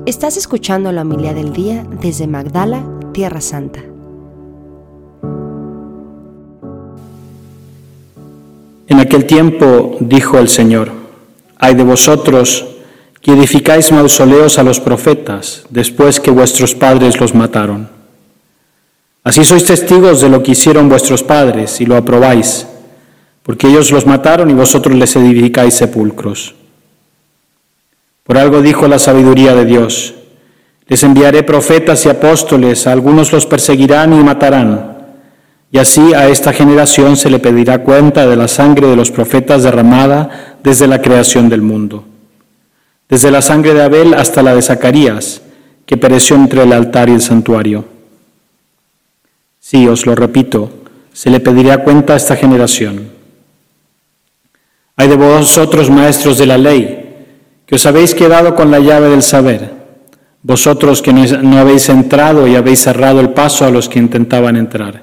Estás escuchando la homilía del día desde Magdala, Tierra Santa. En aquel tiempo dijo el Señor: «Ay de vosotros que edificáis mausoleos a los profetas, después que vuestros padres los mataron. Así sois testigos de lo que hicieron vuestros padres y lo aprobáis, porque ellos los mataron y vosotros les edificáis sepulcros. Por algo dijo la sabiduría de Dios: les enviaré profetas y apóstoles, a algunos los perseguirán y matarán, y así a esta generación se le pedirá cuenta de la sangre de los profetas derramada desde la creación del mundo, desde la sangre de Abel hasta la de Zacarías, que pereció entre el altar y el santuario. Sí, os lo repito, se le pedirá cuenta a esta generación. Ay de vosotros, maestros de la ley, que os habéis quedado con la llave del saber, vosotros que no habéis entrado y habéis cerrado el paso a los que intentaban entrar.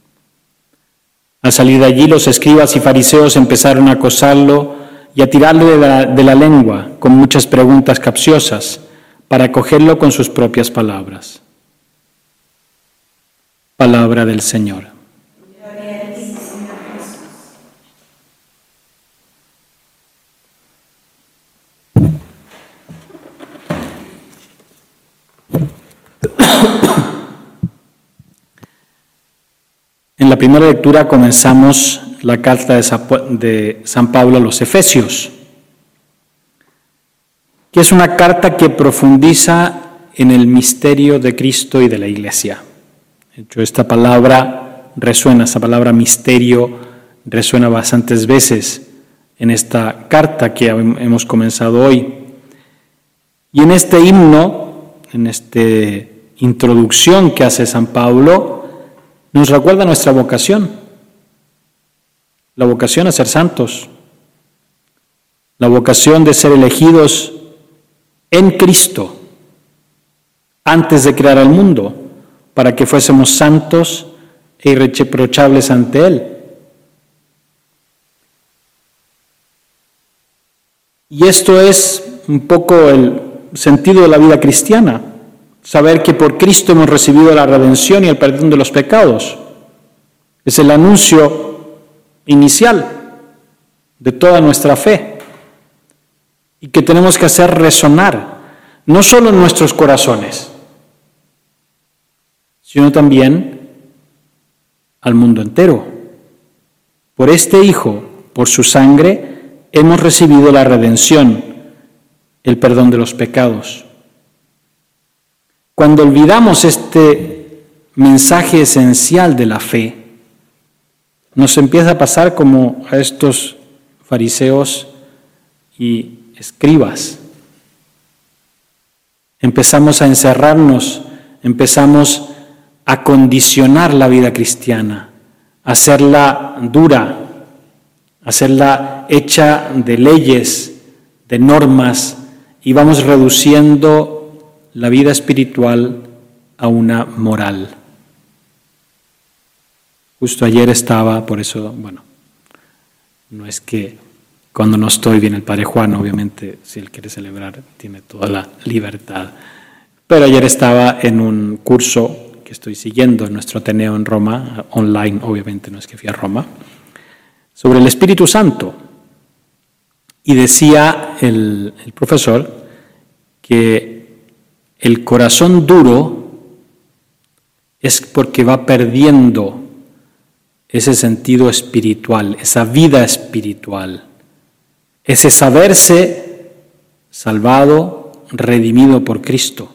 Al salir de allí, los escribas y fariseos empezaron a acosarlo y a tirarle de la lengua con muchas preguntas capciosas para acogerlo con sus propias palabras. Palabra del Señor. En la primera lectura comenzamos la carta de San Pablo a los Efesios, que es una carta que profundiza en el misterio de Cristo y de la Iglesia. De hecho, esta palabra misterio resuena bastantes veces en esta carta que hemos comenzado hoy. Y en este himno, en esta introducción que hace San Pablo, nos recuerda nuestra vocación, la vocación a ser santos, la vocación de ser elegidos en Cristo antes de crear el mundo, para que fuésemos santos e irreprochables ante Él. Y esto es un poco el sentido de la vida cristiana. Saber que por Cristo hemos recibido la redención y el perdón de los pecados. Es el anuncio inicial de toda nuestra fe y que tenemos que hacer resonar, no solo en nuestros corazones, sino también al mundo entero. Por este Hijo, por su sangre, hemos recibido la redención, el perdón de los pecados. Cuando olvidamos este mensaje esencial de la fe, nos empieza a pasar como a estos fariseos y escribas. Empezamos a encerrarnos, empezamos a condicionar la vida cristiana, a hacerla dura, a hacerla hecha de leyes, de normas, y vamos reduciendo la vida espiritual a una moral. Justo ayer estaba, por eso, no es que cuando no estoy viene el Padre Juan, obviamente si él quiere celebrar tiene toda la libertad, pero ayer estaba en un curso que estoy siguiendo en nuestro Ateneo en Roma, online, obviamente no es que fui a Roma, sobre el Espíritu Santo, y decía el profesor que el corazón duro es porque va perdiendo ese sentido espiritual, esa vida espiritual, ese saberse salvado, redimido por Cristo.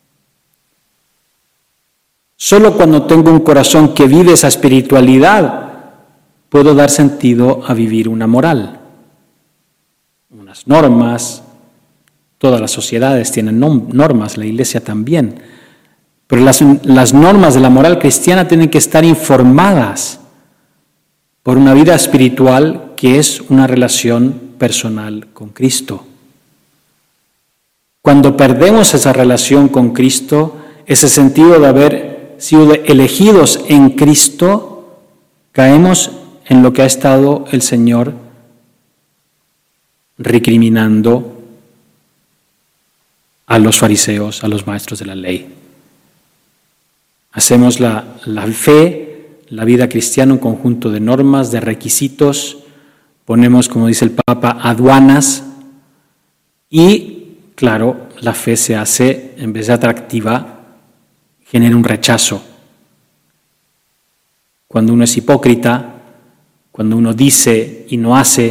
Solo cuando tengo un corazón que vive esa espiritualidad, puedo dar sentido a vivir una moral, unas normas. Todas las sociedades tienen normas, la Iglesia también. Pero las normas de la moral cristiana tienen que estar informadas por una vida espiritual que es una relación personal con Cristo. Cuando perdemos esa relación con Cristo, ese sentido de haber sido elegidos en Cristo, caemos en lo que ha estado el Señor recriminando a los fariseos, a los maestros de la ley. Hacemos la fe, la vida cristiana, un conjunto de normas, de requisitos, ponemos, como dice el Papa, aduanas y, claro, la fe se hace, en vez de atractiva, genera un rechazo. Cuando uno es hipócrita, cuando uno dice y no hace,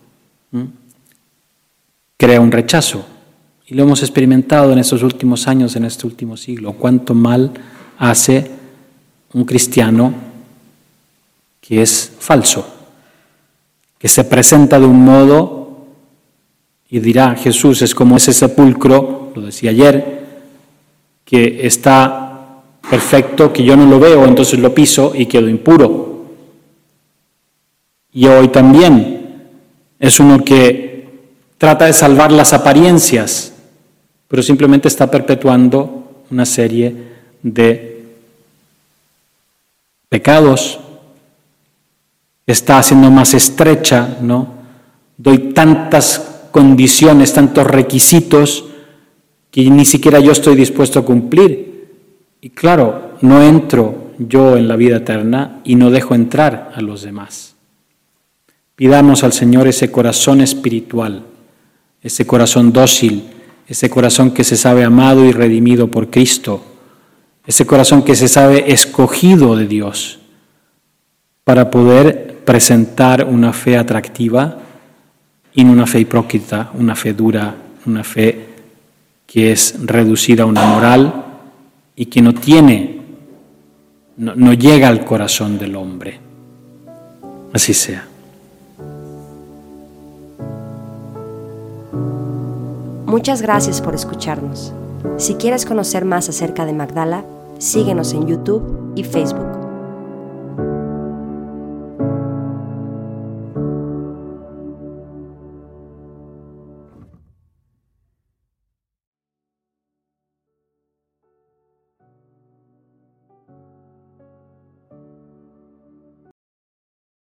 crea un rechazo. Y lo hemos experimentado en estos últimos años, en este último siglo. Cuánto mal hace un cristiano que es falso, que se presenta de un modo y dirá, Jesús es como ese sepulcro, lo decía ayer, que está perfecto, que yo no lo veo, entonces lo piso y quedo impuro. Y hoy también es uno que trata de salvar las apariencias, pero simplemente está perpetuando una serie de pecados. Está haciendo más estrecha, ¿no? Doy tantas condiciones, tantos requisitos que ni siquiera yo estoy dispuesto a cumplir. Y claro, no entro yo en la vida eterna y no dejo entrar a los demás. Pidamos al Señor ese corazón espiritual, ese corazón dócil, ese corazón que se sabe amado y redimido por Cristo, ese corazón que se sabe escogido de Dios, para poder presentar una fe atractiva y no una fe hipócrita, una fe dura, una fe que es reducida a una moral y que no llega al corazón del hombre. Así sea. Muchas gracias por escucharnos. Si quieres conocer más acerca de Magdala, síguenos en YouTube y Facebook.